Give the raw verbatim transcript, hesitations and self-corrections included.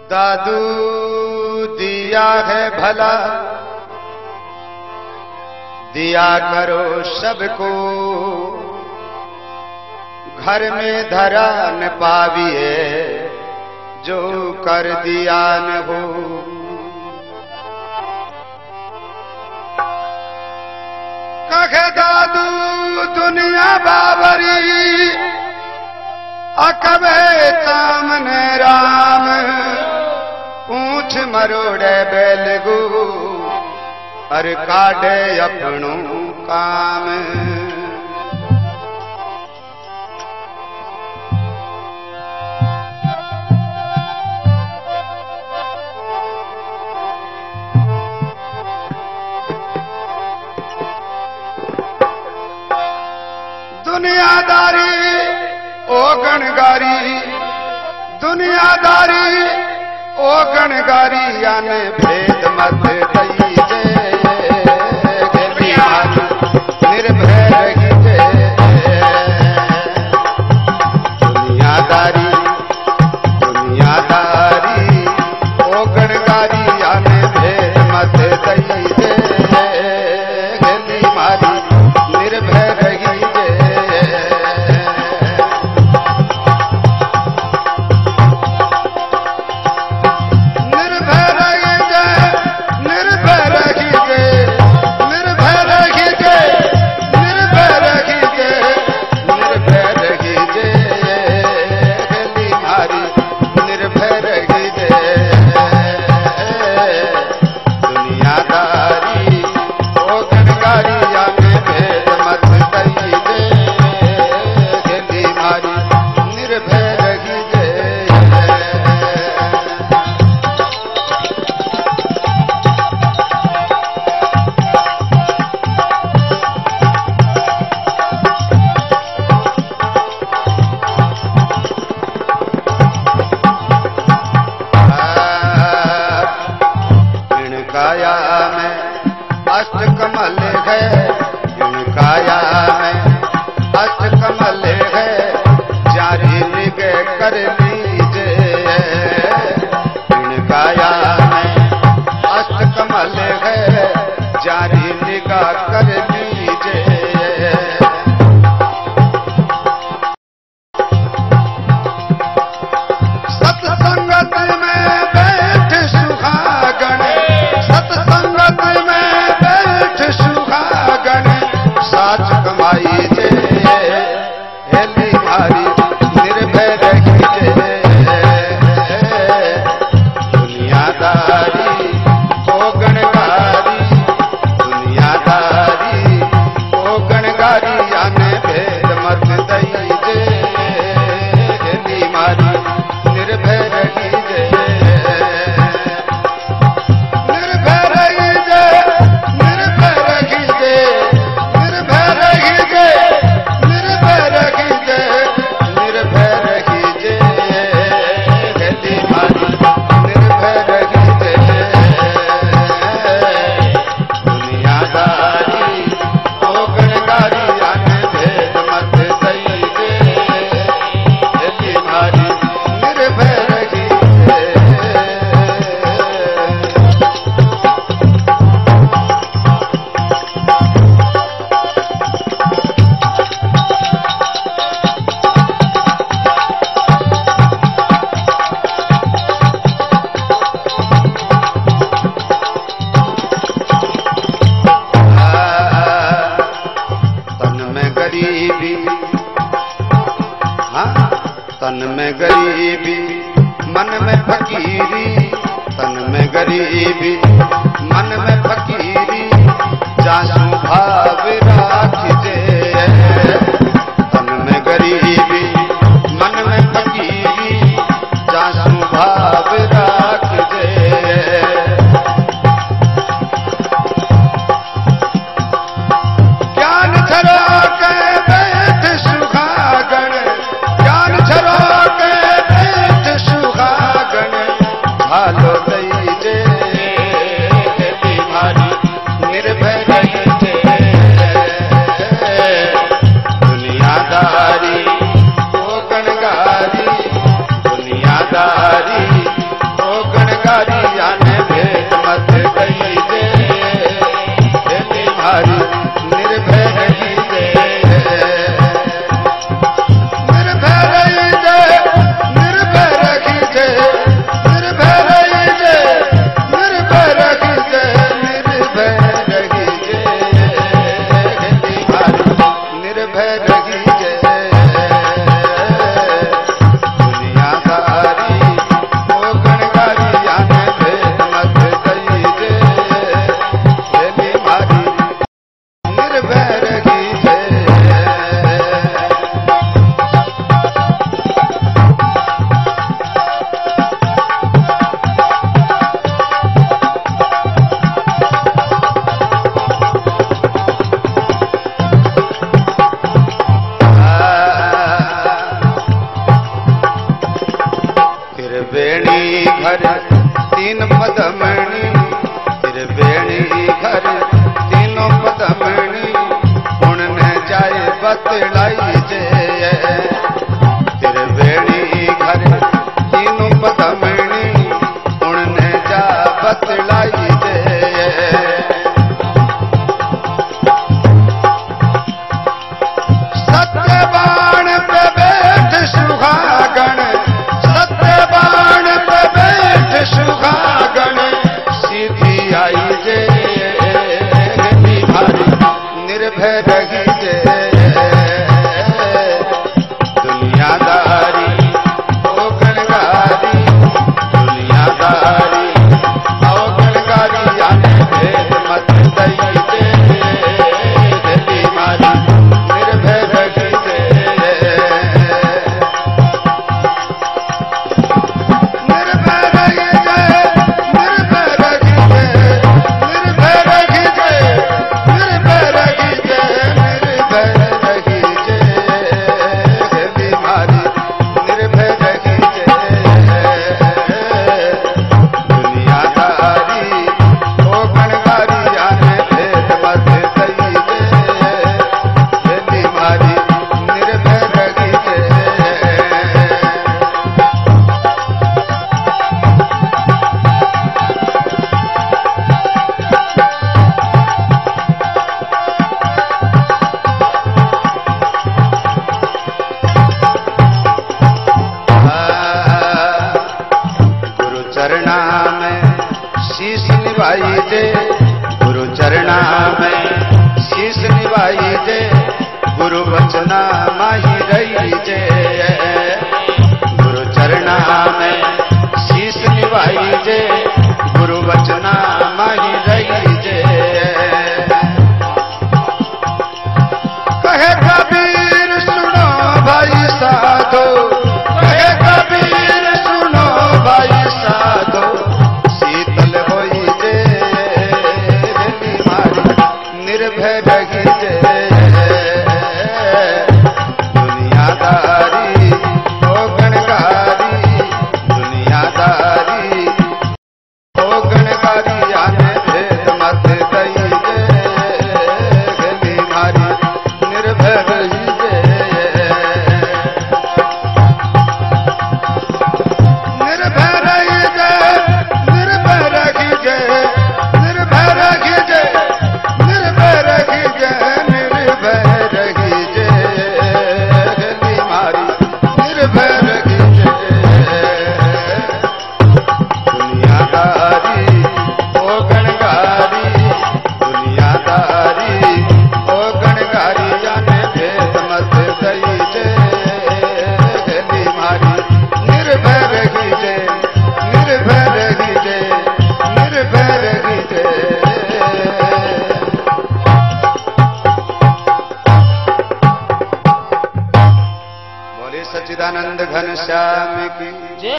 दादू दिया है भला, दिया करो सबको, घर में धरा न पाविए, जो कर दिया न हो। कहे दादू दुनिया बाबरी, अकबे तामने राम, पूछ मरोड़े बेलगू, अर काढ़े अपनों काम। दुनियादारी ओ गणगारी, दुनियादारी ओ गणगारी, याने भेद मत दईजे, निर्भय रहीजे। दुनियादारी दुनियादारी ओ गणगारी, याने भेद मत दईजे, गेली मारी निर्भय रहीजे। तन में गरीबी मन में फकीरी, तन में गरीबी मन में फकीरी, जासू भाव राखिजे। तन में गरीबी मन में फकीरी, जासू भाव राखिजे। ज्ञान धरा के बैठ सुहागण, ज्ञान धरा के बैठ सुहागण, भालो दईजे बीमारी निर्भय रहीजे। दुनियादारी ओ गणगारी, दुनियादारी ओ घर तीन पदमणि त्रिवेणी घर तीनों पदमणि पुण्य न जाए बतलाई जे त्रिवेणी घर तीनों पदमणि पुण्य न जा बतलाई जे सत्यबाण पे बैठ सुहागण सत्यबाण पे बैठ सुहागण सीधी आई जे निभारी निर्भय रही जे दुनियादारी ओ गणगारी दुनियादारी ओ गणगारी आने भेद मत दई जे बीमारी निर्भय रही जे निर्भय रही जे निर्भय रही जे निर्भय रही जे निर्भय रही जे निर्भय रही जे बीमारी निर्भय रही जे दुनियादारी ओ गणगारी आने भेद मत दई जे बीमारी निर्भय रही जे गुरु चरणा में शीश निभाई जे गुरु चरणा में शीश निभाई जे गुरु वचना माही रही जे गुरु चरणा में शीश निभाई जे गुरु वचना माही रही जे कहे कबीर सुनो भाई साधो कहे कबीर सुनो भाई साधो शीतल होई जे बीमारी निर्भय रही जे दुनियादारी ओ गणगारी दुनियादारी ओ गणगारी आने भेद मत दई जे बीमारी निर्भय रही जे निर्भय रही जे निर्भय रही जे निर्भय रही जे निर्भय रही जे निर्भय रही जे बीमारी निर्भय रही जे दुनियादारी ओ गणगारी दुनियादारी ओ गणगारी आने भेद मत दई जे बीमारी निर्भय रही जे निर्भय रही जे निर्भय रही जे बोले सच्चिदानंद घनश्याम की